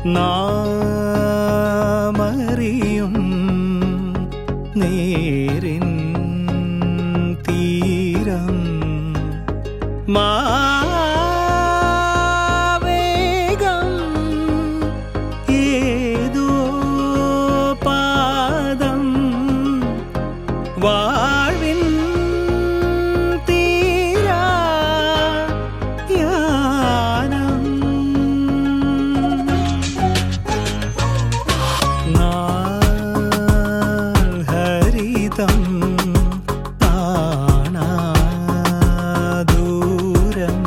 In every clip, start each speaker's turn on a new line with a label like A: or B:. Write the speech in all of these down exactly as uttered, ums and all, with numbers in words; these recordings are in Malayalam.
A: നാമറിയും നേരിൻ തീരം മാവേഗം ഏതോ പാദം വാഴ്വിൻ തീരായാനം നാഹരിതം കാണാദൂരം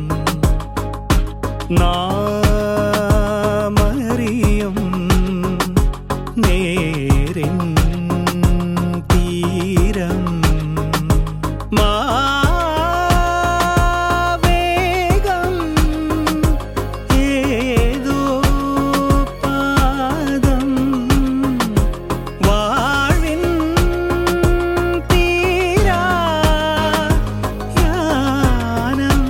A: നാമറിയും നേരിൻ തീരം മാവേഗം ഏതോ പാദം വാഴ്വിൻ തീരായാനം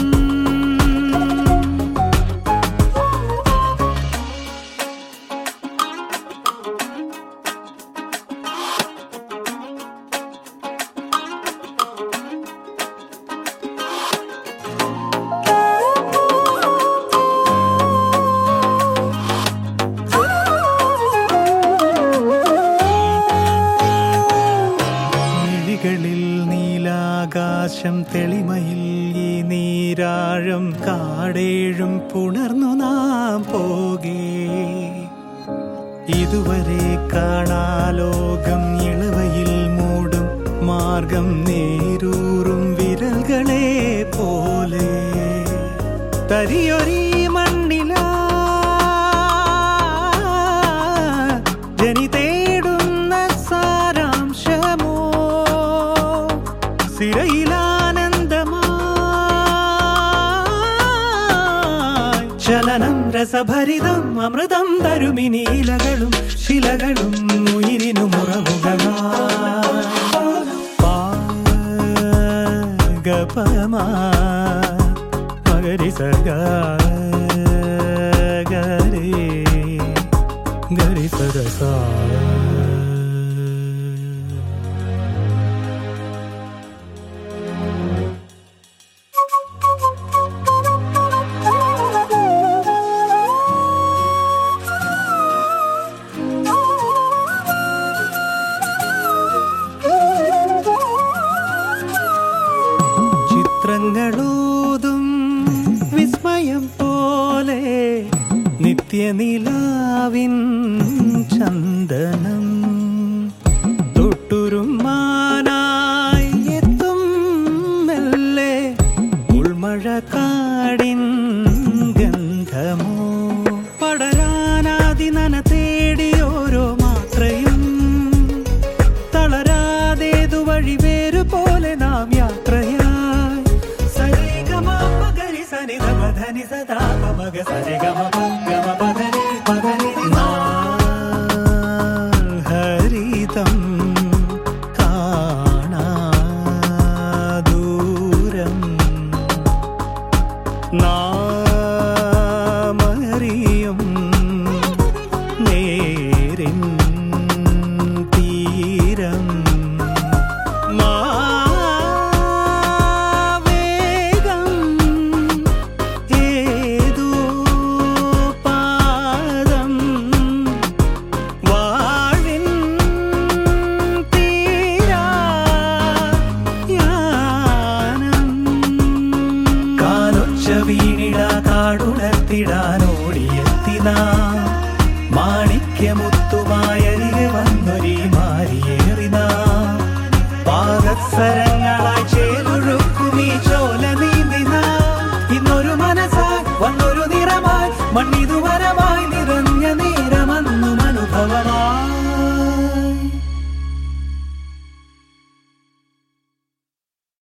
A: മിഴികളിൽ നീലാകാശം തെളിമയിൽ ഈ നീരാഴം കാടേഴും പുണർന്നു നാം പോകേ ഇതുവരെ കാണാലോകം ഇളവയിൽ മൂടും മാർഗം നേരൂറും വിരൽകളെ പോലെ തരിയൊരീ മണ്ണില ജനി തേടുന്ന സാരാംശമോ സിരയിലാനന്ദമായി ചലനം രസഭരിതം അമൃതം തരുമിനി ഇലകളും ശിലകളും ഉയിരിനു മുറവുകളാ മകരി സഗ ഗരി ഗരി സദസ ചിത്രങ്ങളോതും വിസ്മയം പോലെ നിത്യനിലാവിൻ ചന്ദനം തൊട്ടുരുമാനായി എത്തും മെല്ലെ ഉൾമഴക്കാടിൻ ഗന്ധമോ പടരാനാദി നന തേടി ഓരോ മാത്രയും തളരാതേതു വഴി വേരു പോലെ നാം യാത്രയായി ധനി സദാ പമഗ സരി ഗമ ഗമ പദനി പദനി നാഹരിതം കാണാദൂരം നാമറിയും നേരിൻ തീരം ോടിയെത്തിന മാണിക്യമുത്തുമായരികെ വന്നൊരി മാരിയേറിന പാദസരങ്ങളായി ചേലൊഴുക്കുമീ ചോല നീന്തിന ഇന്നൊരു മനസ്സായി വന്നൊരു നിറമായി മണ്ണിതു